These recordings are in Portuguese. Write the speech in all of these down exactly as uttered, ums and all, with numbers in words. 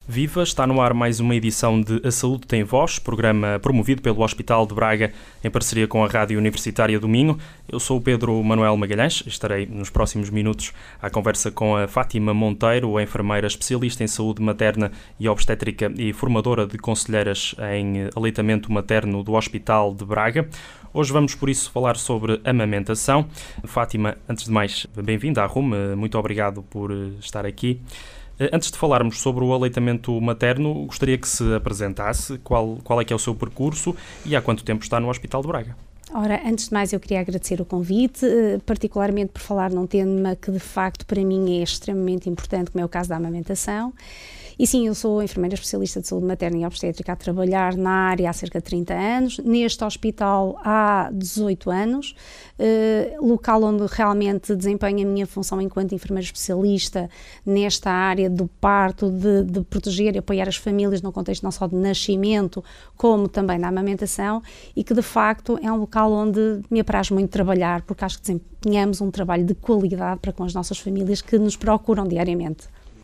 Viva! Está no ar mais uma edição de A Saúde Tem Voz, programa promovido pelo Hospital de Braga em parceria com a Rádio Universitária do Minho. Eu sou o Pedro Manuel Magalhães, estarei nos próximos minutos à conversa com a Fátima Monteiro, a enfermeira especialista em saúde materna e obstétrica e formadora de conselheiras em aleitamento materno do Hospital de Braga. Hoje vamos, por isso, falar sobre amamentação. Fátima, antes de mais, bem-vinda à R U M, muito obrigado por estar aqui. Antes de falarmos sobre o aleitamento materno, gostaria que se apresentasse, qual, qual é que é o seu percurso e há quanto tempo está no Hospital de Braga. Ora, antes de mais eu queria agradecer o convite, particularmente por falar num tema que de facto para mim é extremamente importante, como é o caso da amamentação. E sim, eu sou enfermeira especialista de saúde materna e obstétrica a trabalhar na área há cerca de trinta anos, neste hospital há dezoito anos, eh, local onde realmente desempenho a minha função enquanto enfermeira especialista nesta área do parto, de, de proteger e apoiar as famílias no contexto não só de nascimento, como também da amamentação, e que de facto é um local onde me apraz muito trabalhar, porque acho que desempenhamos um trabalho de qualidade para com as nossas famílias que nos procuram diariamente.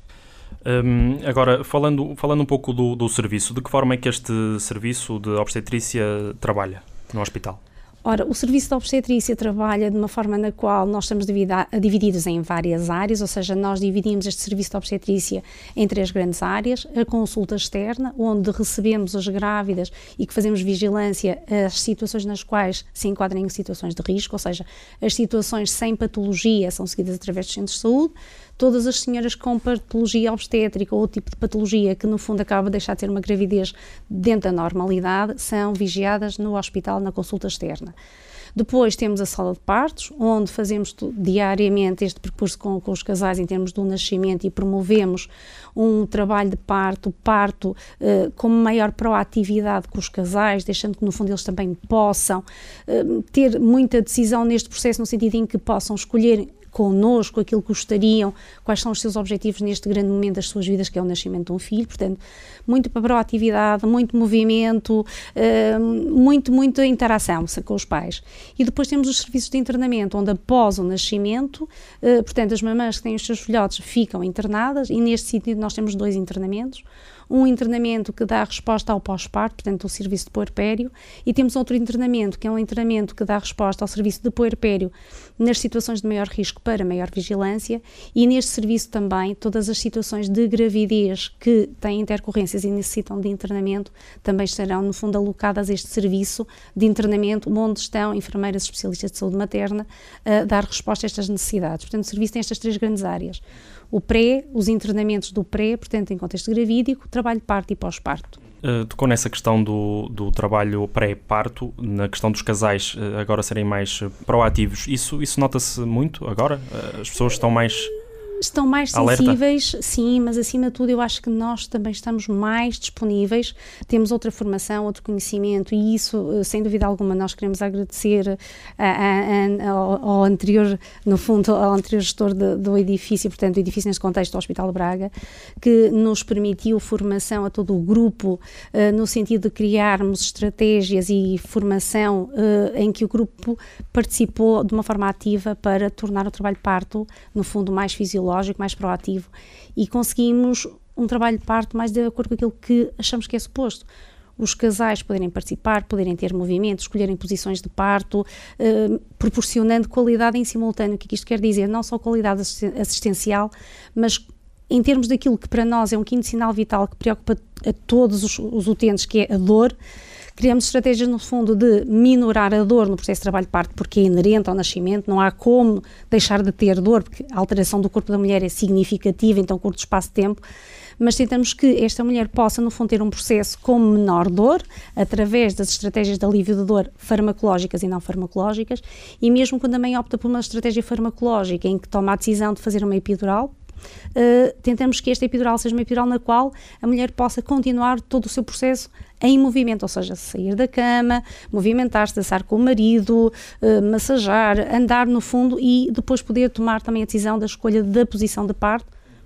Um, agora, falando, falando um pouco do, do serviço, de que forma é que este serviço de obstetrícia trabalha no hospital? Ora, o serviço de obstetrícia trabalha de uma forma na qual nós estamos divididos em várias áreas, ou seja, nós dividimos este serviço de obstetrícia em três grandes áreas: a consulta externa, onde recebemos as grávidas e que fazemos vigilância às situações nas quais se enquadram em situações de risco, ou seja, as situações sem patologia são seguidas através dos centros de saúde. Todas as senhoras com patologia obstétrica ou outro tipo de patologia que no fundo acaba de deixar de ter uma gravidez dentro da normalidade são vigiadas no hospital na consulta externa. Depois temos a sala de partos, onde fazemos diariamente este percurso com, com os casais em termos do nascimento e promovemos um trabalho de parto, parto eh, com maior proatividade com os casais, deixando que no fundo eles também possam eh, ter muita decisão neste processo, no sentido em que possam escolher connosco aquilo que gostariam, quais são os seus objetivos neste grande momento das suas vidas, que é o nascimento de um filho. Portanto, muito proatividade, muito movimento, uh, muito, muita interação com os pais. E depois temos os serviços de internamento, onde após o nascimento, uh, portanto, as mamãs que têm os seus filhotes ficam internadas, e neste sentido nós temos dois internamentos. Um internamento que dá resposta ao pós-parto, portanto o serviço de puerpério, e temos outro internamento, que é um internamento que dá resposta ao serviço de puerpério nas situações de maior risco para maior vigilância, e neste serviço também todas as situações de gravidez que têm intercorrências e necessitam de internamento também estarão no fundo alocadas a este serviço de internamento, onde estão enfermeiras especialistas de saúde materna a dar resposta a estas necessidades. Portanto o serviço tem estas três grandes áreas: o pré, os internamentos do pré, portanto em contexto gravídico, trabalho de parto e pós-parto. Uh, tocou nessa questão do, do trabalho pré-parto, na questão dos casais uh, agora serem mais uh, proativos. Isso, isso nota-se muito agora? Uh, as pessoas estão mais... Estão mais sensíveis, alerta. Sim, mas acima de tudo eu acho que nós também estamos mais disponíveis, temos outra formação, outro conhecimento, e isso, sem dúvida alguma, nós queremos agradecer a, a, a, ao, ao anterior, no fundo, ao anterior gestor de, do edifício, portanto, o edifício neste contexto do Hospital de Braga, que nos permitiu formação a todo o grupo, uh, no sentido de criarmos estratégias e formação uh, em que o grupo participou de uma forma ativa para tornar o trabalho de parto, no fundo, mais fisiológico, mais proativo, e conseguimos um trabalho de parto mais de acordo com aquilo que achamos que é suposto. Os casais poderem participar, poderem ter movimento, escolherem posições de parto, eh, proporcionando qualidade em simultâneo. O que isto quer dizer? Não só qualidade assistencial, mas em termos daquilo que para nós é um quinto sinal vital que preocupa a todos os, os utentes, que é a dor. Criamos estratégias, no fundo, de minorar a dor no processo de trabalho de parto, porque é inerente ao nascimento, não há como deixar de ter dor, porque a alteração do corpo da mulher é significativa, então curto espaço de tempo, mas tentamos que esta mulher possa, no fundo, ter um processo com menor dor, através das estratégias de alívio de dor farmacológicas e não farmacológicas, e mesmo quando a mãe opta por uma estratégia farmacológica em que toma a decisão de fazer uma epidural, Uh, tentamos que esta epidural seja uma epidural na qual a mulher possa continuar todo o seu processo em movimento, ou seja, sair da cama, movimentar-se, dançar com o marido, uh, massajar, andar no fundo, e depois poder tomar também a decisão da escolha da posição de parto,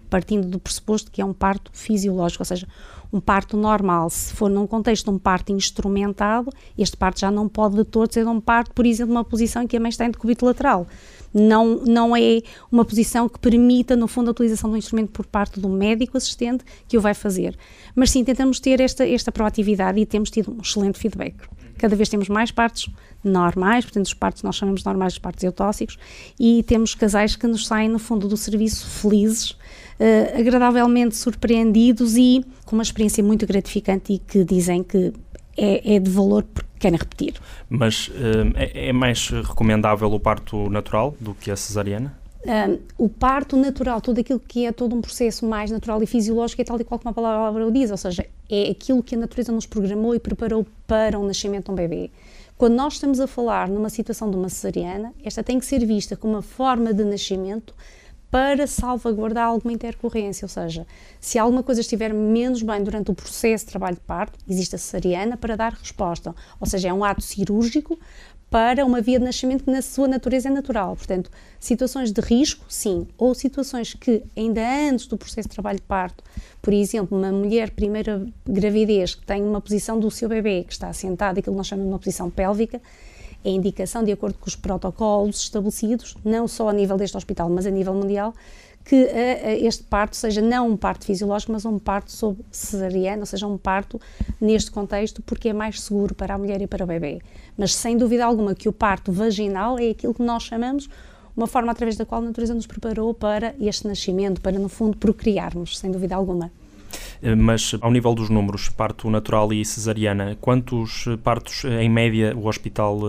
partindo do pressuposto que é um parto fisiológico, ou seja, um parto normal. Se for num contexto de um parto instrumentado, este parto já não pode de todo ser um parto, por exemplo, numa posição em que a mãe está em decúbito lateral. Não, não é uma posição que permita, no fundo, a utilização do instrumento por parte do médico assistente que o vai fazer. Mas sim, tentamos ter esta, esta proatividade e temos tido um excelente feedback. Cada vez temos mais partos normais, portanto os partos nós chamamos normais os partos eutóxicos, e temos casais que nos saem no fundo do serviço felizes, uh, agradavelmente surpreendidos e com uma experiência muito gratificante e que dizem que é, é de valor porque querem repetir. Mas uh, é, é mais recomendável o parto natural do que a cesariana? Um, o parto natural, tudo aquilo que é todo um processo mais natural e fisiológico é tal e qual como a palavra o diz, ou seja, é aquilo que a natureza nos programou e preparou para o nascimento de um bebê. Quando nós estamos a falar numa situação de uma cesariana, esta tem que ser vista como uma forma de nascimento para salvaguardar alguma intercorrência, ou seja, se alguma coisa estiver menos bem durante o processo de trabalho de parto, existe a cesariana para dar resposta, ou seja, é um ato cirúrgico para uma via de nascimento que na sua natureza é natural. Portanto, situações de risco, sim, ou situações que ainda antes do processo de trabalho de parto, por exemplo, uma mulher primeira gravidez que tem uma posição do seu bebê que está assentado, aquilo que nós chamamos de uma posição pélvica, é indicação, de acordo com os protocolos estabelecidos, não só a nível deste hospital, mas a nível mundial, que uh, este parto seja não um parto fisiológico, mas um parto sob cesariana, ou seja, um parto neste contexto, porque é mais seguro para a mulher e para o bebê. Mas sem dúvida alguma que o parto vaginal é aquilo que nós chamamos uma forma através da qual a natureza nos preparou para este nascimento, para no fundo procriarmos, sem dúvida alguma. Mas ao nível dos números, parto natural e cesariana, quantos partos em média o hospital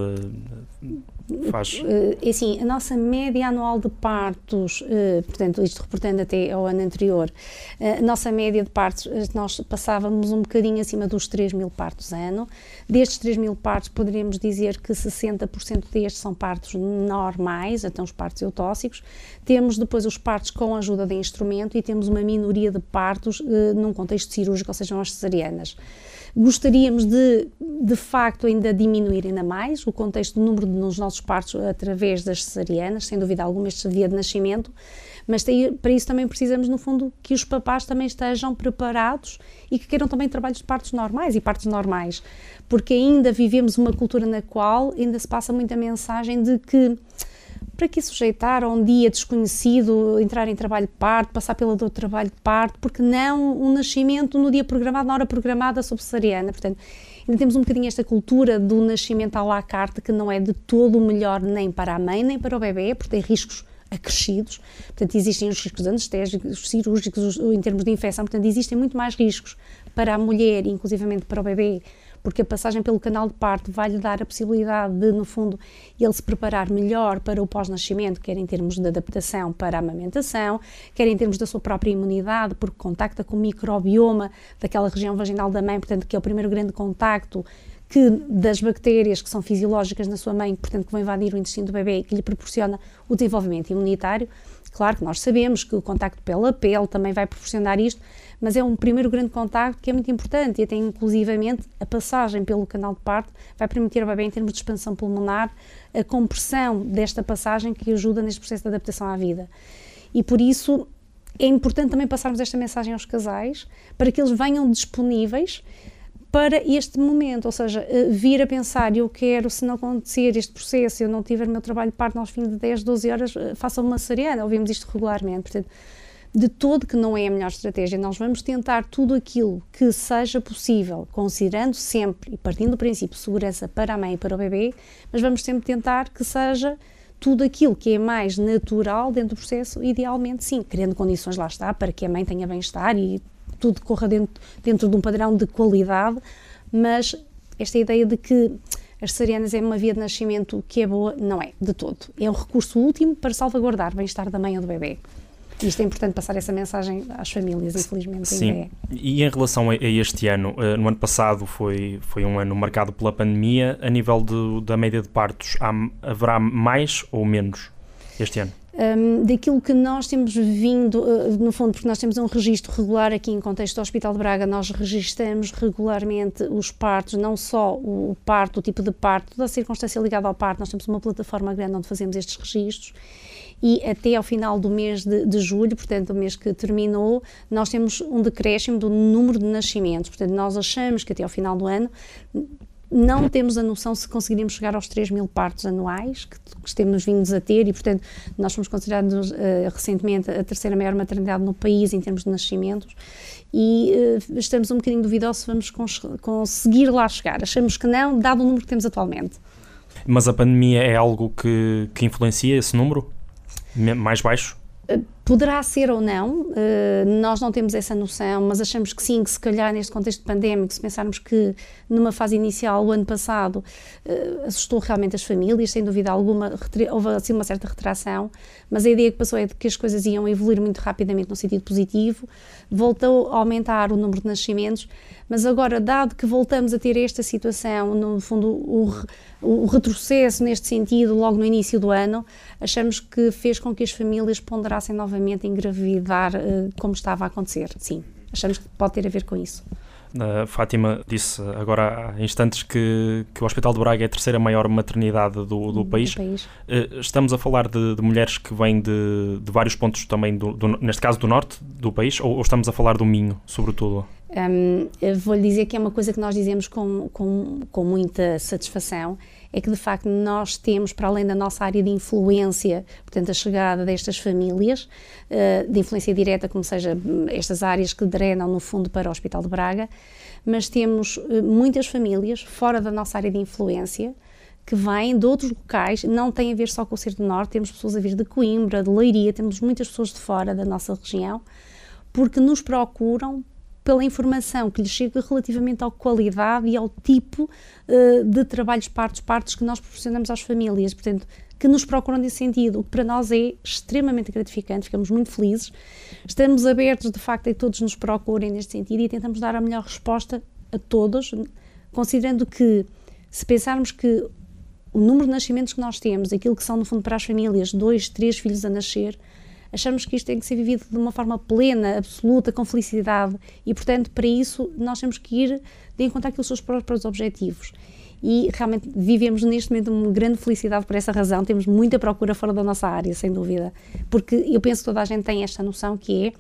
faz? É assim, a nossa média anual de partos, portanto, isto reportando até ao ano anterior, a nossa média de partos, nós passávamos um bocadinho acima dos três mil partos ano. Destes três mil partos, poderíamos dizer que sessenta por cento destes são partos normais, então os partos eutóxicos. Temos depois os partos com a ajuda de instrumento e temos uma minoria de partos num contexto cirúrgico, ou seja, as cesarianas. Gostaríamos de, de facto, ainda diminuir ainda mais o contexto do número dos nossos partos através das cesarianas, sem dúvida alguma, este via de nascimento, mas tem, para isso também precisamos, no fundo, que os papás também estejam preparados e que queiram também trabalhos de partos normais e partos normais, porque ainda vivemos uma cultura na qual ainda se passa muita mensagem de que para que sujeitar a um dia desconhecido, entrar em trabalho de parto, passar pela dor de trabalho de parto, porque não um nascimento no dia programado, na hora programada sob cesariana. Portanto, ainda temos um bocadinho esta cultura do nascimento à la carte, que não é de todo o melhor nem para a mãe, nem para o bebê, porque tem riscos acrescidos. Portanto, existem os riscos anestésicos, cirúrgicos, os, em termos de infecção, portanto, existem muito mais riscos para a mulher, inclusivamente para o bebê, porque a passagem pelo canal de parto vai-lhe dar a possibilidade de, no fundo, ele se preparar melhor para o pós-nascimento, quer em termos de adaptação para a amamentação, quer em termos da sua própria imunidade, porque contacta com o microbioma daquela região vaginal da mãe, portanto, que é o primeiro grande contacto que das bactérias que são fisiológicas na sua mãe, portanto, que vão invadir o intestino do bebê, que lhe proporciona o desenvolvimento imunitário. Claro que nós sabemos que o contacto pele a pele também vai proporcionar isto, mas é um primeiro grande contacto que é muito importante e até inclusivamente a passagem pelo canal de parto vai permitir ao bebê, em termos de expansão pulmonar, a compressão desta passagem que ajuda neste processo de adaptação à vida. E por isso é importante também passarmos esta mensagem aos casais para que eles venham disponíveis para este momento, ou seja, vir a pensar, eu quero, se não acontecer este processo, eu não tiver o meu trabalho de parto aos fins de dez, doze horas, faça uma cesariana, ouvimos isto regularmente, portanto, de todo que não é a melhor estratégia. Nós vamos tentar tudo aquilo que seja possível, considerando sempre e partindo do princípio segurança para a mãe e para o bebê, mas vamos sempre tentar que seja tudo aquilo que é mais natural dentro do processo, idealmente sim, criando condições, lá está, para que a mãe tenha bem-estar e tudo corra dentro, dentro de um padrão de qualidade, mas esta ideia de que as cesarianas é uma via de nascimento que é boa, não é, de todo. É um recurso último para salvaguardar o bem-estar da mãe ou do bebê. Isto é importante passar essa mensagem às famílias, infelizmente. Sim, ainda é. E em relação a este ano, no ano passado foi, foi um ano marcado pela pandemia, a nível de, da média de partos, há, haverá mais ou menos este ano? Um, daquilo que nós temos vindo, uh, no fundo, porque nós temos um registro regular aqui em contexto do Hospital de Braga, nós registramos regularmente os partos, não só o parto, o tipo de parto, toda a circunstância ligada ao parto, nós temos uma plataforma grande onde fazemos estes registros, e até ao final do mês de, de julho, portanto, o mês que terminou, nós temos um decréscimo do número de nascimentos, portanto, nós achamos que até ao final do ano não temos a noção se conseguiríamos chegar aos três mil partos anuais que, que temos vindos a ter, e portanto nós fomos considerados uh, recentemente a terceira maior maternidade no país em termos de nascimentos, e uh, estamos um bocadinho duvidosos se vamos cons- conseguir lá chegar. Achamos que não, dado o número que temos atualmente. Mas a pandemia é algo que, que influencia esse número? Mais baixo? Poderá ser ou não, uh, nós não temos essa noção, mas achamos que sim, que se calhar neste contexto pandémico, se pensarmos que numa fase inicial, o ano passado, uh, assustou realmente as famílias, sem dúvida alguma, houve assim uma certa retração, mas a ideia que passou é de que as coisas iam evoluir muito rapidamente no sentido positivo, voltou a aumentar o número de nascimentos, mas agora, dado que voltamos a ter esta situação, no fundo, o, o retrocesso neste sentido, logo no início do ano, achamos que fez com que as famílias ponderassem novamente engravidar uh, como estava a acontecer. Sim, achamos que pode ter a ver com isso. A Fátima disse agora há instantes que, que o Hospital de Braga é a terceira maior maternidade do, do, do país. país. Estamos a falar de, de mulheres que vêm de, de vários pontos também, do, do, neste caso do norte do país, ou, ou estamos a falar do Minho, sobretudo? Um, vou-lhe dizer que é uma coisa que nós dizemos com, com, com muita satisfação, é que de facto nós temos, para além da nossa área de influência, portanto a chegada destas famílias, uh, de influência direta, como seja estas áreas que drenam no fundo para o Hospital de Braga, mas temos uh, muitas famílias fora da nossa área de influência, que vêm de outros locais, não tem a ver só com o Centro do Norte, temos pessoas a vir de Coimbra, de Leiria, temos muitas pessoas de fora da nossa região, porque nos procuram pela informação que lhes chega relativamente à qualidade e ao tipo uh, de trabalhos partos, partos que nós proporcionamos às famílias, portanto, que nos procuram nesse sentido, o que para nós é extremamente gratificante, ficamos muito felizes, estamos abertos de facto a que todos nos procurem neste sentido e tentamos dar a melhor resposta a todos, considerando que, se pensarmos que o número de nascimentos que nós temos, aquilo que são no fundo para as famílias, dois, três filhos a nascer, achamos que isto tem que ser vivido de uma forma plena, absoluta, com felicidade, e portanto para isso nós temos que ir de encontro àqueles seus próprios objetivos, e realmente vivemos neste momento uma grande felicidade por essa razão, temos muita procura fora da nossa área, sem dúvida, porque eu penso que toda a gente tem esta noção que é,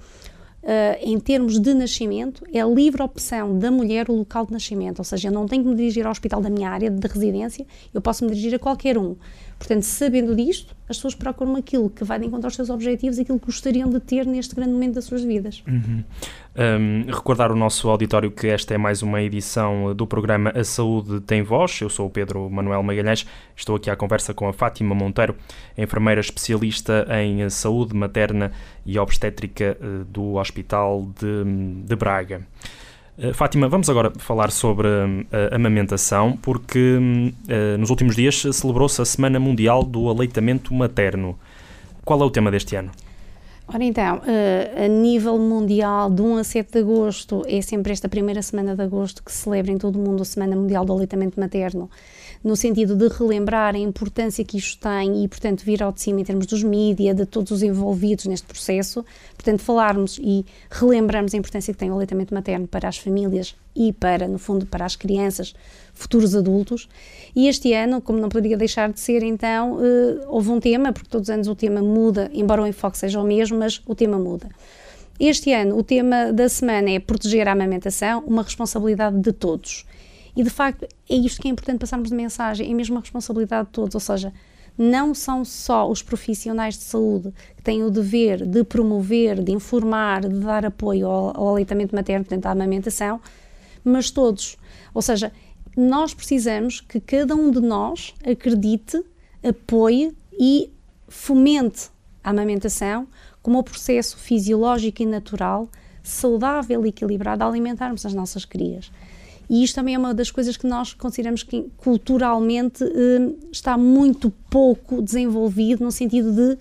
Uh, em termos de nascimento, é a livre opção da mulher o local de nascimento, ou seja, eu não tenho que me dirigir ao hospital da minha área de residência, eu posso me dirigir a qualquer um. Portanto, sabendo disto, as pessoas procuram aquilo que vai de encontro aos seus objetivos, aquilo que gostariam de ter neste grande momento das suas vidas. Uhum. Um, recordar o nosso auditório que esta é mais uma edição do programa A Saúde Tem Voz. Eu sou o Pedro Manuel Magalhães, estou aqui à conversa com a Fátima Monteiro, enfermeira especialista em saúde materna e obstétrica uh, do Hospital de, de Braga. Uh, Fátima, vamos agora falar sobre uh, a amamentação, porque uh, nos últimos dias celebrou-se a Semana Mundial do Aleitamento Materno. Qual é o tema deste ano? Ora então, uh, a nível mundial, de um a sete de agosto, é sempre esta primeira semana de agosto que se celebra em todo o mundo a Semana Mundial do Aleitamento Materno, no sentido de relembrar a importância que isto tem e, portanto, vir ao de cima em termos dos mídia, de todos os envolvidos neste processo, portanto, falarmos e relembrarmos a importância que tem o aleitamento materno para as famílias e para, no fundo, para as crianças, futuros adultos. E este ano, como não poderia deixar de ser, então, uh, houve um tema, porque todos os anos o tema muda, embora o enfoque seja o mesmo, mas o tema muda. Este ano, o tema da semana é proteger a amamentação, uma responsabilidade de todos. E, de facto, é isto que é importante passarmos de mensagem, é mesmo a responsabilidade de todos, ou seja, não são só os profissionais de saúde que têm o dever de promover, de informar, de dar apoio ao, ao aleitamento materno, portanto, à amamentação, mas todos. Ou seja, nós precisamos que cada um de nós acredite, apoie e fomente a amamentação como um processo fisiológico e natural, saudável e equilibrado, a alimentarmos as nossas crias. E isto também é uma das coisas que nós consideramos que culturalmente eh, está muito pouco desenvolvido, no sentido de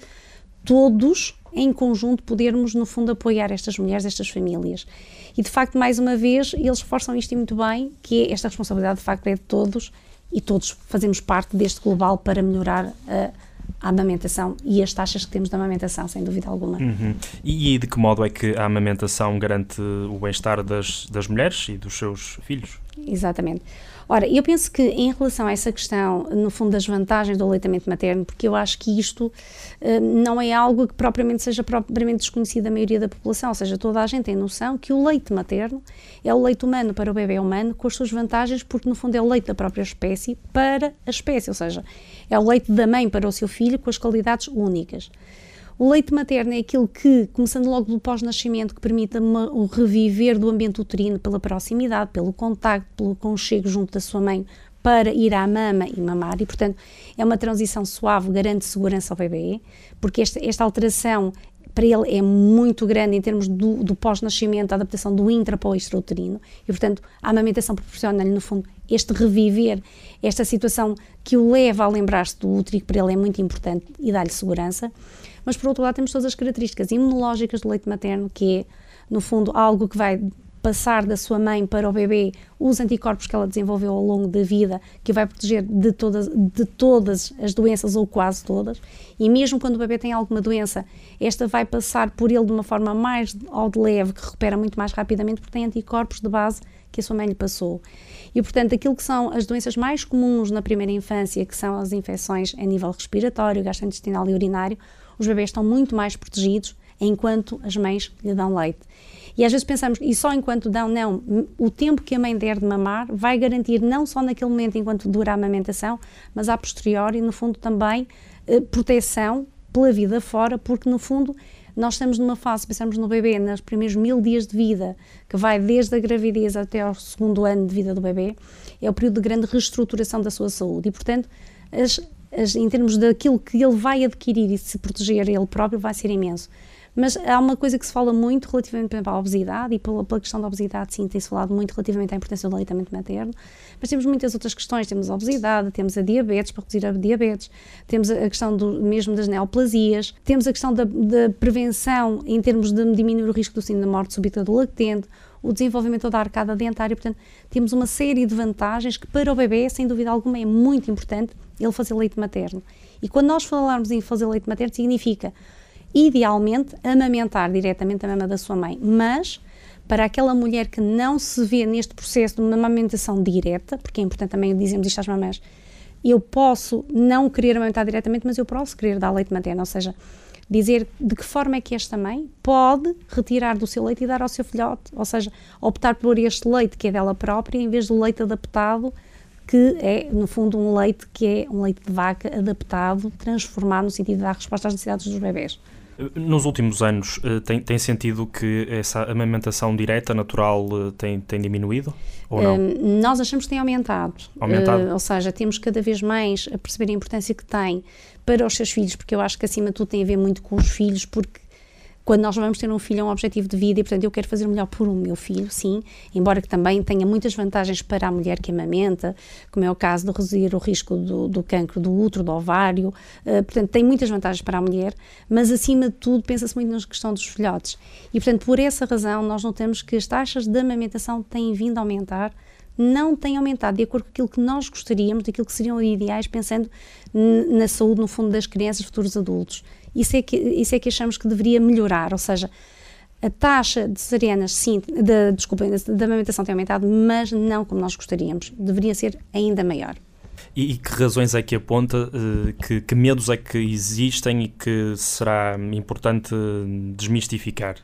todos, em conjunto, podermos, no fundo, apoiar estas mulheres, estas famílias. E, de facto, mais uma vez, eles reforçam isto muito bem, que é esta responsabilidade, de facto, é de todos, e todos fazemos parte deste global para melhorar a, a amamentação e as taxas que temos de amamentação, sem dúvida alguma. Uhum. E, e de que modo é que a amamentação garante o bem-estar das, das mulheres e dos seus filhos? Exatamente. Ora, eu penso que em relação a essa questão, no fundo, das vantagens do aleitamento materno, porque eu acho que isto uh, não é algo que propriamente seja propriamente desconhecido da maioria da população, ou seja, toda a gente tem noção que o leite materno é o leite humano para o bebê humano, com as suas vantagens, porque no fundo é o leite da própria espécie para a espécie, ou seja, é o leite da mãe para o seu filho com as qualidades únicas. O leite materno é aquilo que, começando logo do pós-nascimento, que permite uma, o reviver do ambiente uterino pela proximidade, pelo contacto, pelo conchego junto da sua mãe para ir à mama e mamar, e portanto é uma transição suave, garante segurança ao bebê, porque esta, esta alteração para ele é muito grande em termos do, do pós-nascimento, a adaptação do intra para o extrauterino, e portanto a amamentação proporciona-lhe no fundo este reviver, esta situação que o leva a lembrar-se do útero, que para ele é muito importante e dá-lhe segurança. Mas, por outro lado, temos todas as características imunológicas do leite materno, que é, no fundo, algo que vai passar da sua mãe para o bebê, os anticorpos que ela desenvolveu ao longo da vida, que vai proteger de todas, de todas as doenças, ou quase todas, e mesmo quando o bebê tem alguma doença, esta vai passar por ele de uma forma mais ao de leve, que recupera muito mais rapidamente, porque tem anticorpos de base que a sua mãe lhe passou. E, portanto, aquilo que são as doenças mais comuns na primeira infância, que são as infecções a nível respiratório, gastrointestinal e urinário, os bebés estão muito mais protegidos enquanto as mães lhe dão leite. E às vezes pensamos, e só enquanto dão, não, o tempo que a mãe der de mamar vai garantir não só naquele momento enquanto dura a amamentação, mas a posteriori, no fundo também, eh, proteção pela vida fora, porque no fundo nós estamos numa fase, pensamos no bebê, nos primeiros mil dias de vida, que vai desde a gravidez até ao segundo ano de vida do bebê, é o período de grande reestruturação da sua saúde e, portanto, as, as, em termos daquilo que ele vai adquirir e se proteger ele próprio, vai ser imenso. Mas há uma coisa que se fala muito relativamente, por exemplo, à obesidade, e pela, pela questão da obesidade, sim, tem-se falado muito relativamente à importância do aleitamento materno, mas temos muitas outras questões, temos a obesidade, temos a diabetes, para reduzir a diabetes, temos a questão do, mesmo das neoplasias, temos a questão da, da prevenção em termos de diminuir o risco do síndrome da morte súbita do lactente, o desenvolvimento da arcada dentária, portanto, temos uma série de vantagens que para o bebê, sem dúvida alguma, é muito importante ele fazer leite materno. E quando nós falarmos em fazer leite materno, significa idealmente amamentar diretamente a mama da sua mãe, mas para aquela mulher que não se vê neste processo de uma amamentação direta, porque é importante também dizermos isto às mamães, eu posso não querer amamentar diretamente, mas eu posso querer dar leite materno, ou seja, dizer de que forma é que esta mãe pode retirar do seu leite e dar ao seu filhote, ou seja, optar por este leite que é dela própria, em vez do leite adaptado, que é, no fundo, um leite que é um leite de vaca adaptado, transformado no sentido de dar resposta às necessidades dos bebés. Nos últimos anos, tem, tem sentido que essa amamentação direta, natural, tem, tem diminuído ou não? Um, nós achamos que tem aumentado. Aumentado. Uh, ou seja, temos cada vez mais a perceber a importância que tem para os seus filhos, porque eu acho que acima de tudo tem a ver muito com os filhos, porque quando nós vamos ter um filho é um objetivo de vida e, portanto, eu quero fazer o melhor por o meu filho, sim, embora que também tenha muitas vantagens para a mulher que amamenta, como é o caso de reduzir o risco do, do cancro do útero, do ovário, uh, portanto, tem muitas vantagens para a mulher, mas, acima de tudo, pensa-se muito na questão dos filhotes. E, portanto, por essa razão, nós notamos que as taxas de amamentação têm vindo a aumentar, não têm aumentado de acordo com aquilo que nós gostaríamos, daquilo que seriam ideais, pensando na saúde, no fundo, das crianças e futuros adultos. Isso é, que, isso é que achamos que deveria melhorar, ou seja, a taxa de cesarianas, sim, de, desculpem, da amamentação tem aumentado, mas não como nós gostaríamos, deveria ser ainda maior. E, e que razões é que aponta, que, que medos é que existem e que será importante desmistificar?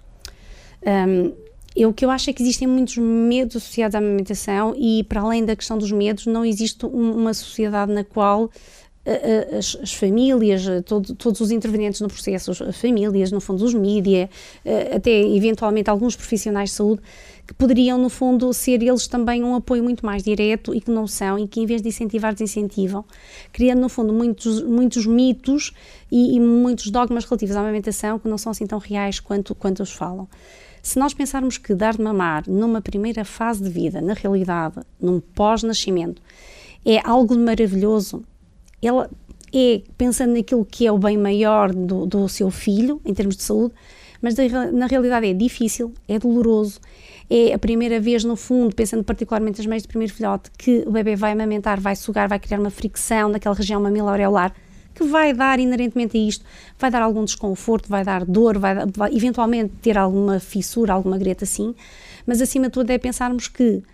Um, Eu, o que eu acho é que existem muitos medos associados à amamentação e, para além da questão dos medos, não existe um, uma sociedade na qual uh, as, as famílias, todo, todos os intervenientes no processo, as famílias, no fundo os mídia, uh, até eventualmente alguns profissionais de saúde, que poderiam, no fundo, ser eles também um apoio muito mais direto e que não são, e que em vez de incentivar, desincentivam, criando, no fundo, muitos, muitos mitos e, e muitos dogmas relativos à amamentação que não são assim tão reais quanto, quanto os falam. Se nós pensarmos que dar de mamar numa primeira fase de vida, na realidade, num pós-nascimento, é algo de maravilhoso, ela é pensando naquilo que é o bem maior do, do seu filho, em termos de saúde, mas na realidade é difícil, é doloroso, é a primeira vez, no fundo, pensando particularmente nas mães de primeiro filhote, que o bebê vai amamentar, vai sugar, vai criar uma fricção naquela região mamilo-areolar, que vai dar inerentemente a isto, vai dar algum desconforto, vai dar dor, vai, dar, vai eventualmente ter alguma fissura, alguma greta assim, mas acima de tudo é pensarmos que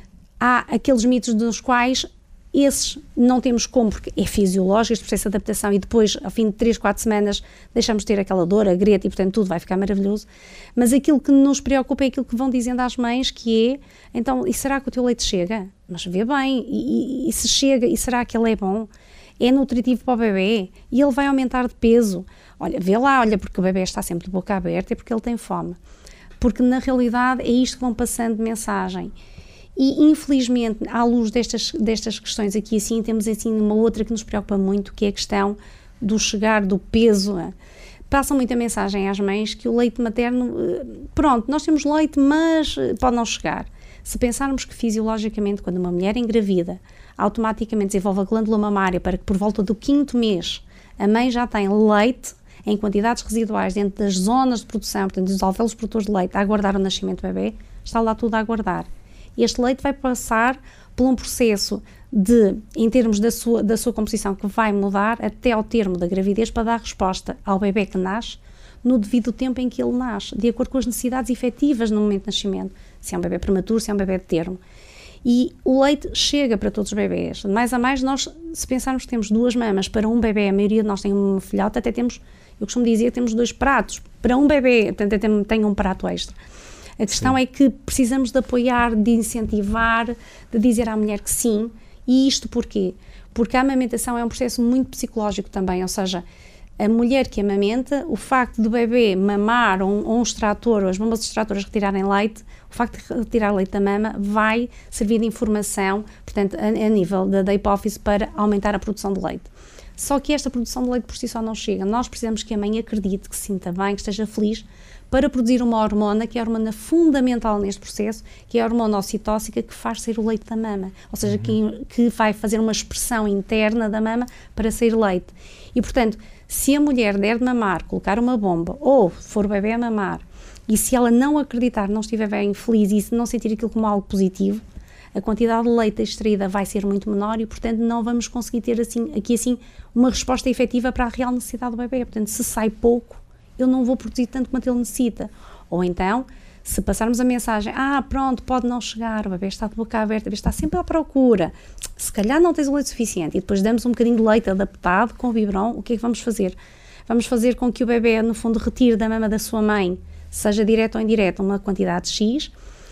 há aqueles mitos dos quais esses não temos como, porque é fisiológico este processo de adaptação e depois, ao fim de três, quatro semanas, deixamos de ter aquela dor, a greta e, portanto, tudo vai ficar maravilhoso. Mas aquilo que nos preocupa é aquilo que vão dizendo às mães, que é, então, e será que o teu leite chega? Mas vê bem, e, e, e se chega, e será que ele é bom? É nutritivo para o bebê? E ele vai aumentar de peso? Olha, vê lá, olha, porque o bebê está sempre de boca aberta e porque ele tem fome. Porque, na realidade, é isto que vão passando de mensagem. E, infelizmente, à luz destas, destas questões aqui, assim, temos assim uma outra que nos preocupa muito, que é a questão do chegar do peso. Passam muita mensagem às mães que o leite materno, pronto, nós temos leite, mas pode não chegar. Se pensarmos que fisiologicamente, quando uma mulher engravida, automaticamente desenvolve a glândula mamária para que por volta do quinto mês a mãe já tem leite em quantidades residuais dentro das zonas de produção, portanto, dos alvéolos produtores de leite, a aguardar o nascimento do bebê, está lá tudo a aguardar. Este leite vai passar por um processo de, em termos da sua, da sua composição, que vai mudar até ao termo da gravidez para dar resposta ao bebê que nasce no devido tempo em que ele nasce, de acordo com as necessidades efetivas no momento de nascimento, se é um bebê prematuro, se é um bebê de termo. E o leite chega para todos os bebés. De mais a mais, nós, se pensarmos que temos duas mamas para um bebê, a maioria de nós tem um filhote, até temos, eu costumo dizer que temos dois pratos para um bebê, portanto, até tem um prato extra. A questão sim. é que precisamos de apoiar, de incentivar, de dizer à mulher que sim. E isto porquê? Porque a amamentação é um processo muito psicológico também, ou seja, a mulher que amamenta, o facto do bebê mamar ou um, ou um extrator, ou as mamas extratoras retirarem leite, o facto de retirar leite da mama vai servir de informação, portanto, a, a nível da, da hipófise para aumentar a produção de leite. Só que esta produção de leite por si só não chega. Nós precisamos que a mãe acredite, que se sinta bem, que esteja feliz, para produzir uma hormona, que é a hormona fundamental neste processo, que é a hormona oxitócica, que faz sair o leite da mama. Ou seja, uhum. que, que vai fazer uma expressão interna da mama para sair leite. E, portanto, se a mulher der de mamar, colocar uma bomba, ou for o bebê a mamar, e se ela não acreditar, não estiver bem feliz e se não sentir aquilo como algo positivo, a quantidade de leite extraída vai ser muito menor e, portanto, não vamos conseguir ter assim, aqui assim uma resposta efetiva para a real necessidade do bebê. Portanto, se sai pouco, eu não vou produzir tanto quanto ele necessita. Ou então, se passarmos a mensagem, ah, pronto, pode não chegar, o bebê está de boca aberta, o bebê está sempre à procura, se calhar não tens o leite suficiente, e depois damos um bocadinho de leite adaptado com o biberon, o que é que vamos fazer? Vamos fazer com que o bebê, no fundo, retire da mama da sua mãe, seja direto ou indireto, uma quantidade X,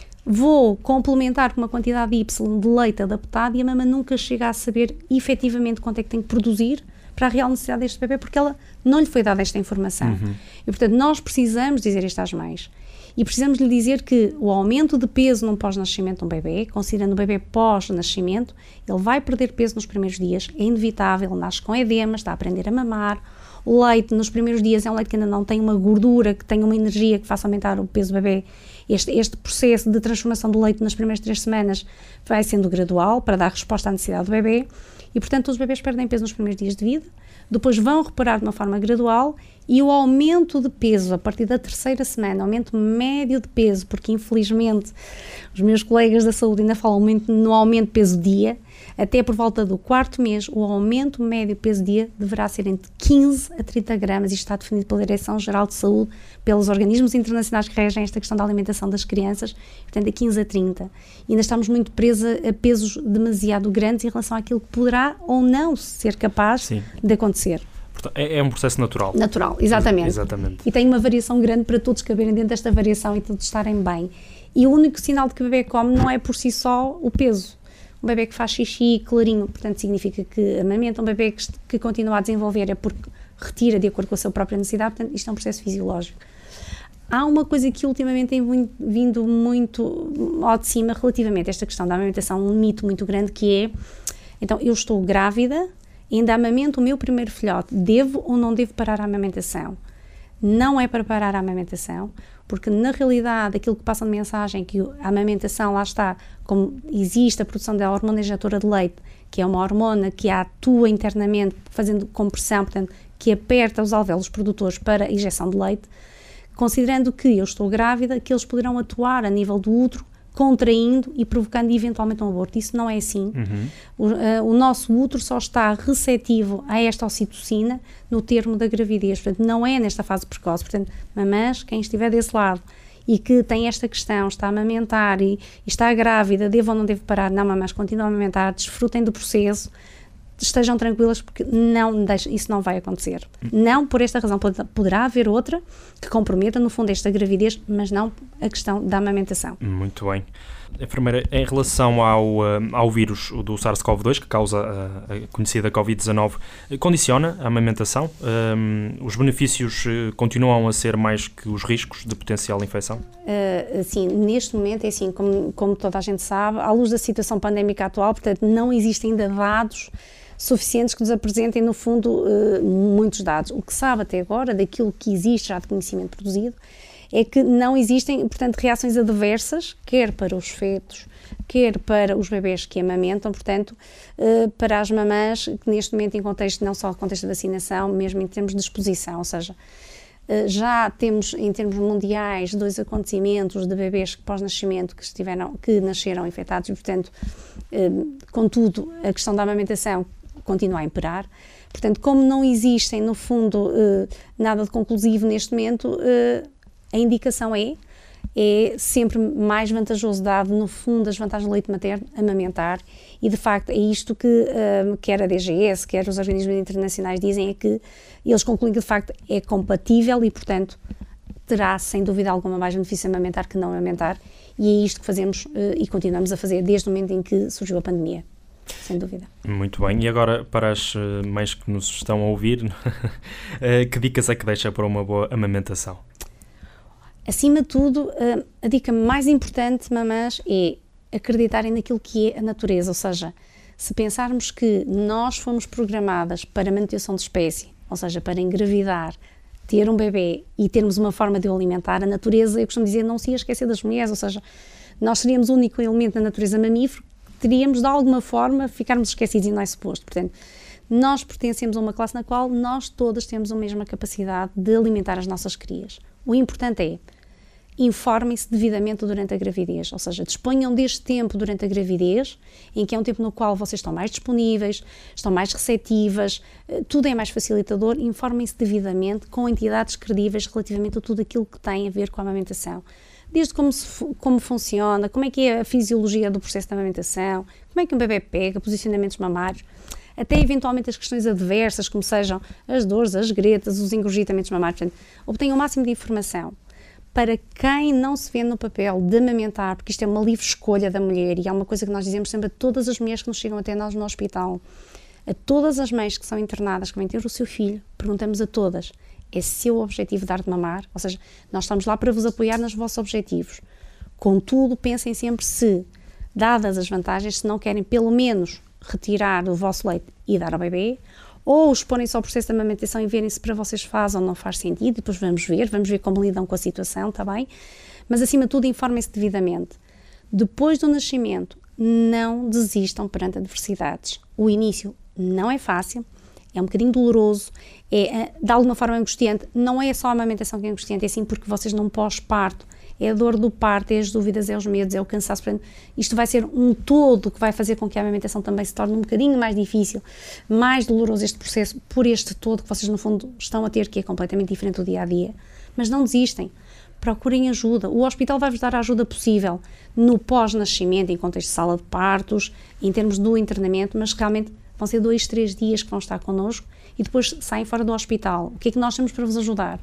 vou complementar com uma quantidade Y de leite adaptado e a mama nunca chega a saber efetivamente quanto é que tem que produzir para a real necessidade deste bebê, porque ela não lhe foi dada esta informação. Uhum. E, portanto, nós precisamos dizer isto às mães. E precisamos lhe dizer que o aumento de peso num pós-nascimento de um bebê, considerando o bebê pós-nascimento, ele vai perder peso nos primeiros dias, é inevitável, ele nasce com edema, está a aprender a mamar. O leite, nos primeiros dias, é um leite que ainda não tem uma gordura, que tenha uma energia que faça aumentar o peso do bebê. Este, este processo de transformação do leite nas primeiras três semanas vai sendo gradual, para dar resposta à necessidade do bebê. E, portanto, os bebês perdem peso nos primeiros dias de vida, depois vão reparar de uma forma gradual e o aumento de peso a partir da terceira semana, aumento médio de peso, porque infelizmente os meus colegas da saúde ainda falam muito no aumento de peso dia, até por volta do quarto mês, o aumento médio de peso dia deverá ser entre quinze a trinta gramas, isto está definido pela Direção-Geral de Saúde, pelos organismos internacionais que regem esta questão da alimentação das crianças, portanto, de quinze a trinta. E ainda estamos muito presos a pesos demasiado grandes em relação àquilo que poderá ou não ser capaz Sim. de acontecer. É, é um processo natural. Natural, exatamente. exatamente. E tem uma variação grande para todos caberem dentro desta variação e todos estarem bem. E o único sinal de que o bebê come não é por si só o peso. Um bebê que faz xixi clarinho, portanto, significa que amamenta. Um bebê que, que continua a desenvolver é porque retira de acordo com a sua própria necessidade, portanto, isto é um processo fisiológico. Há uma coisa que ultimamente tem vindo muito ao de cima relativamente a esta questão da amamentação, um mito muito grande que é, então, eu estou grávida, ainda amamento o meu primeiro filhote, devo ou não devo parar a amamentação? Não é para parar a amamentação, porque na realidade aquilo que passa de mensagem é que a amamentação, lá está, como existe a produção da hormona injetora de leite, que é uma hormona que atua internamente fazendo compressão, portanto, que aperta os alvéolos produtores para a injeção de leite, considerando que eu estou grávida, que eles poderão atuar a nível do útero contraindo e provocando eventualmente um aborto. Isso não é assim. Uhum. O, uh, o nosso útero só está receptivo a esta ocitocina no termo da gravidez, portanto não é nesta fase precoce. Portanto, mamãs, quem estiver desse lado e que tem esta questão, está a amamentar e, e está grávida, devo ou não devo parar? Não, mamãs, continuam a amamentar, desfrutem do processo, estejam tranquilas, porque não deixa, isso não vai acontecer. Não por esta razão, poderá haver outra que comprometa, no fundo, esta gravidez, mas não a questão da amamentação. Muito bem. Enfermeira, em relação ao, ao vírus do SARS-CoV dois, que causa a, a conhecida covid dezanove, condiciona a amamentação? Um, os benefícios continuam a ser mais que os riscos de potencial infecção? Uh, assim, neste momento, é assim, como, como toda a gente sabe, à luz da situação pandémica atual, portanto, não existem ainda dados suficientes que nos apresentem, no fundo, uh, muitos dados. O que sabe até agora, daquilo que existe já de conhecimento produzido, é que não existem, portanto, reações adversas, quer para os fetos, quer para os bebés que amamentam, portanto, uh, para as mamãs, que neste momento, em contexto, não só contexto de vacinação, mesmo em termos de exposição, ou seja, uh, já temos, em termos mundiais, dois acontecimentos de bebés que pós-nascimento que, estiveram, que nasceram infectados, e, portanto, uh, contudo, a questão da amamentação continua a imperar. Portanto, como não existem, no fundo, uh, nada de conclusivo neste momento, uh, a indicação é, é sempre mais vantajoso, dado, no fundo, as vantagens do leite materno, amamentar, e, de facto, é isto que uh, quer a D G S, quer os organismos internacionais dizem, é que eles concluem que, de facto, é compatível e, portanto, terá, sem dúvida alguma, mais benefício amamentar que não amamentar, e é isto que fazemos uh, e continuamos a fazer desde o momento em que surgiu a pandemia. Sem dúvida. Muito bem. E agora, para as mães que nos estão a ouvir, que dicas é que deixa para uma boa amamentação? Acima de tudo, a dica mais importante, mamãs, é acreditarem naquilo que é a natureza, ou seja, se pensarmos que nós fomos programadas para manutenção de espécie, ou seja, para engravidar, ter um bebê e termos uma forma de o alimentar, a natureza, eu costumo dizer, não se ia esquecer das mulheres, ou seja, nós seríamos o único elemento na natureza mamífero, teríamos de alguma forma ficarmos esquecidos e não é suposto. Portanto, nós pertencemos a uma classe na qual nós todas temos a mesma capacidade de alimentar as nossas crias. O importante é, informem-se devidamente durante a gravidez, ou seja, disponham deste tempo durante a gravidez, em que é um tempo no qual vocês estão mais disponíveis, estão mais receptivas, tudo é mais facilitador, informem-se devidamente com entidades credíveis relativamente a tudo aquilo que tem a ver com a amamentação. Desde como, se, como funciona, como é que é a fisiologia do processo de amamentação, como é que um bebê pega, posicionamentos mamários, até eventualmente as questões adversas, como sejam as dores, as gretas, os engurgitamentos mamários. Portanto, obtenham o máximo de informação. Para quem não se vê no papel de amamentar, porque isto é uma livre escolha da mulher, e é uma coisa que nós dizemos sempre a todas as mulheres que nos chegam até nós no hospital, a todas as mães que são internadas, que vêm ter o seu filho, perguntamos a todas, é seu objetivo dar de mamar? Ou seja, nós estamos lá para vos apoiar nos vossos objetivos. Contudo, pensem sempre se, dadas as vantagens, se não querem pelo menos retirar o vosso leite e dar ao bebê, ou exporem-se ao processo de amamentação e verem se para vocês faz ou não faz sentido, depois vamos ver, vamos ver como lidam com a situação, está bem? Mas, acima de tudo, informem-se devidamente. Depois do nascimento, não desistam perante adversidades. O início não é fácil, é um bocadinho doloroso, é de alguma forma angustiante, não é só a amamentação que é angustiante, é sim porque vocês não pós-parto, é a dor do parto, é as dúvidas, é os medos, é o cansaço, portanto, isto vai ser um todo que vai fazer com que a amamentação também se torne um bocadinho mais difícil, mais doloroso este processo, por este todo que vocês no fundo estão a ter, que é completamente diferente do dia-a-dia, mas não desistem, procurem ajuda, o hospital vai-vos dar a ajuda possível no pós-nascimento, em contexto de sala de partos, em termos do internamento, mas realmente vão ser dois, três dias que vão estar connosco e depois saem fora do hospital. O que é que nós temos para vos ajudar?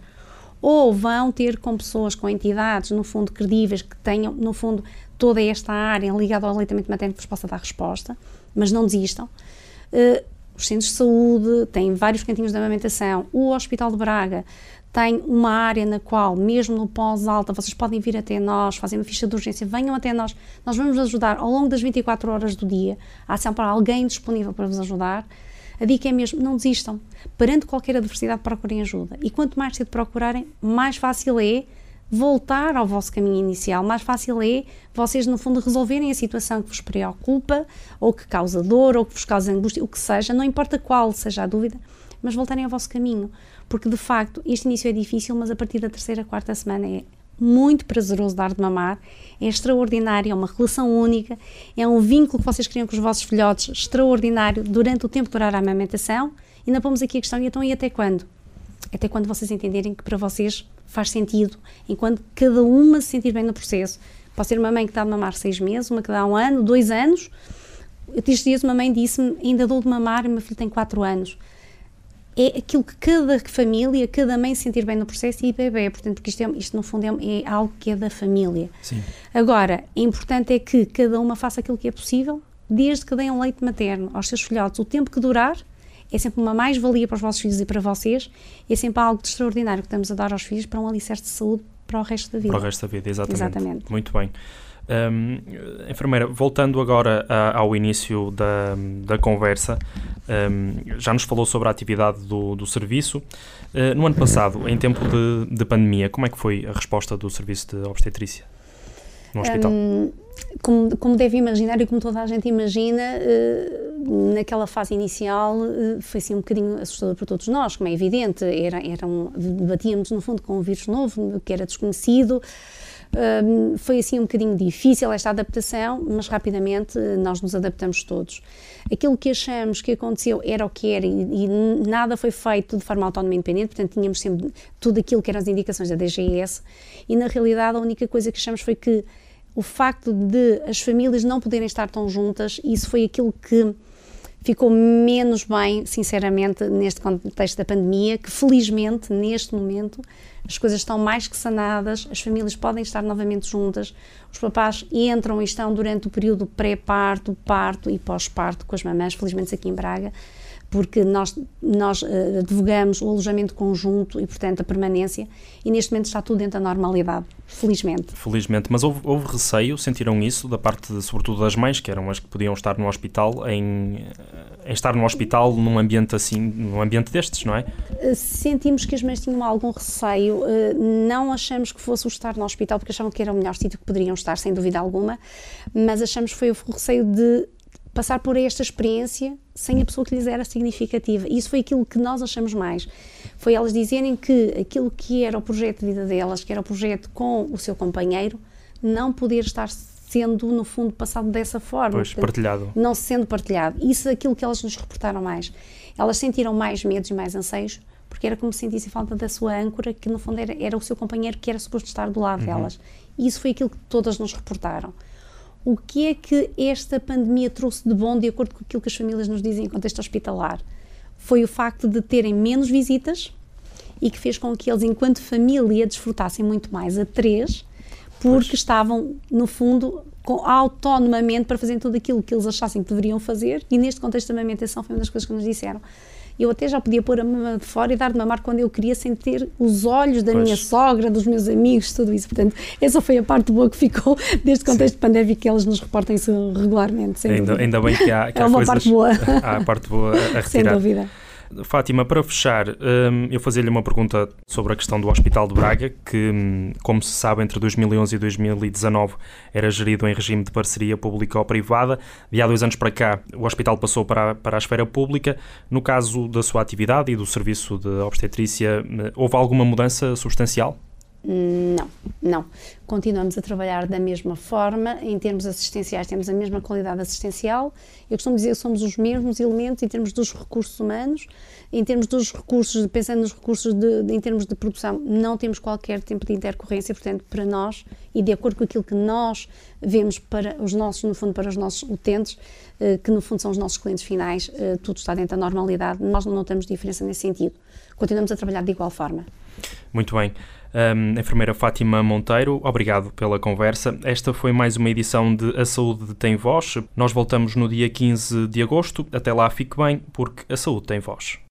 Ou vão ter com pessoas, com entidades, no fundo, credíveis, que tenham, no fundo, toda esta área ligada ao aleitamento materno que vos possa dar resposta, mas não desistam. Uh, os centros de saúde têm vários cantinhos de amamentação. O Hospital de Braga tem uma área na qual, mesmo no pós-alta, vocês podem vir até nós, fazem uma ficha de urgência, venham até nós, nós vamos vos ajudar ao longo das vinte e quatro horas do dia. Há sempre alguém disponível para vos ajudar. A dica é mesmo, não desistam. Perante qualquer adversidade, procurem ajuda. E quanto mais cedo procurarem, mais fácil é voltar ao vosso caminho inicial, mais fácil é vocês, no fundo, resolverem a situação que vos preocupa, ou que causa dor, ou que vos causa angústia, o que seja, não importa qual seja a dúvida, mas voltarem ao vosso caminho. Porque, de facto, este início é difícil, mas a partir da terceira, quarta semana é muito prazeroso dar de mamar, é extraordinário, é uma relação única, é um vínculo que vocês criam com os vossos filhotes extraordinário durante o tempo que durar a amamentação. E ainda pomos aqui a questão, e então e até quando? Até quando vocês entenderem que para vocês faz sentido, enquanto cada uma se sentir bem no processo. Pode ser uma mãe que dá de mamar seis meses, uma que dá um ano, dois anos. Estes dias uma mãe disse-me, ainda dou de mamar e meu filho tem quatro anos. É aquilo que cada família, cada mãe se sentir bem no processo e bebê, portanto, porque isto, é, isto no fundo é, é algo que é da família. Sim. Agora, é importante é que cada uma faça aquilo que é possível, desde que deem um leite materno aos seus filhotes, o tempo que durar, é sempre uma mais-valia para os vossos filhos e para vocês, é sempre algo de extraordinário que estamos a dar aos filhos para um alicerce de saúde para o resto da vida. Para o resto da vida, exatamente. Exatamente. Muito bem. Um, enfermeira, voltando agora a, ao início da, da conversa, um, já nos falou sobre a atividade do, do serviço. Uh, no ano passado, em tempo de, de pandemia, como é que foi a resposta do serviço de obstetrícia no hospital? Um, como, como deve imaginar e como toda a gente imagina, uh, naquela fase inicial uh, foi assim um bocadinho assustador para todos nós, como é evidente. Era, era um, debatíamos no fundo com um vírus novo, que era desconhecido. Um, foi assim um bocadinho difícil esta adaptação, mas rapidamente nós nos adaptamos todos. Aquilo que achamos que aconteceu era o que era e, e nada foi feito de forma autónoma e independente, portanto tínhamos sempre tudo aquilo que eram as indicações da D G S e na realidade a única coisa que achamos foi que o facto de as famílias não poderem estar tão juntas, isso foi aquilo que ficou menos bem, sinceramente, neste contexto da pandemia, que felizmente, neste momento, as coisas estão mais que sanadas, as famílias podem estar novamente juntas, os papás entram e estão durante o período pré-parto, parto e pós-parto com as mamães, felizmente aqui em Braga, porque nós, nós uh, advogamos o alojamento conjunto e, portanto, a permanência, e neste momento está tudo dentro da normalidade, felizmente. Felizmente, mas houve, houve receio, sentiram isso, da parte, de, sobretudo, das mães, que eram as que podiam estar no hospital, em, em estar no hospital num ambiente assim, num ambiente destes, não é? Uh, sentimos que as mães tinham algum receio, uh, não achamos que fosse o estar no hospital, porque achavam que era o melhor sítio que poderiam estar, sem dúvida alguma, mas achamos que foi o receio de passar por esta experiência sem a pessoa que lhes era significativa. E isso foi aquilo que nós achamos mais. Foi elas dizerem que aquilo que era o projeto de vida delas, que era o projeto com o seu companheiro, não poder estar sendo, no fundo, passado dessa forma. Pois, portanto, partilhado. Não sendo partilhado. Isso é aquilo que elas nos reportaram mais. Elas sentiram mais medos e mais anseios, porque era como se sentissem falta da sua âncora, que no fundo era, era o seu companheiro que era suposto estar do lado uhum. delas. E isso foi aquilo que todas nos reportaram. O que é que esta pandemia trouxe de bom, de acordo com aquilo que as famílias nos dizem em contexto hospitalar? Foi o facto de terem menos visitas e que fez com que eles, enquanto família, desfrutassem muito mais a três, porque pois. estavam, no fundo, com, autonomamente para fazerem tudo aquilo que eles achassem que deveriam fazer, e neste contexto da amamentação foi uma das coisas que nos disseram. Eu até já podia pôr a mama de fora e dar de mamar quando eu queria, sem ter os olhos da pois. minha sogra, dos meus amigos, tudo isso. Portanto, essa foi a parte boa que ficou deste contexto Sim. pandémico, que eles nos reportam isso regularmente. Sem ainda, ainda bem que há, que é há uma coisas, parte boa. Há a parte boa a retirar. Sem dúvida. Fátima, para fechar, um, eu fazia-lhe uma pergunta sobre a questão do Hospital de Braga, que, um, como se sabe, entre dois mil e onze e dois mil e dezanove era gerido em regime de parceria pública ou privada. De há dois anos para cá, o hospital passou para a, para a esfera pública. No caso da sua atividade e do serviço de obstetrícia, houve alguma mudança substancial? Não, não. Continuamos a trabalhar da mesma forma, em termos assistenciais temos a mesma qualidade assistencial. Eu costumo dizer que somos os mesmos elementos em termos dos recursos humanos, em termos dos recursos, pensando nos recursos de, de, em termos de produção, não temos qualquer tipo de intercorrência, portanto, para nós, e de acordo com aquilo que nós vemos para os nossos, no fundo, para os nossos utentes, eh, que no fundo são os nossos clientes finais, eh, tudo está dentro da normalidade, nós não notamos diferença nesse sentido. Continuamos a trabalhar de igual forma. Muito bem. Um, enfermeira Fátima Monteiro, obrigado pela conversa. Esta foi mais uma edição de A Saúde Tem Voz. Nós voltamos no dia quinze de agosto. Até lá, fique bem, porque a saúde tem voz.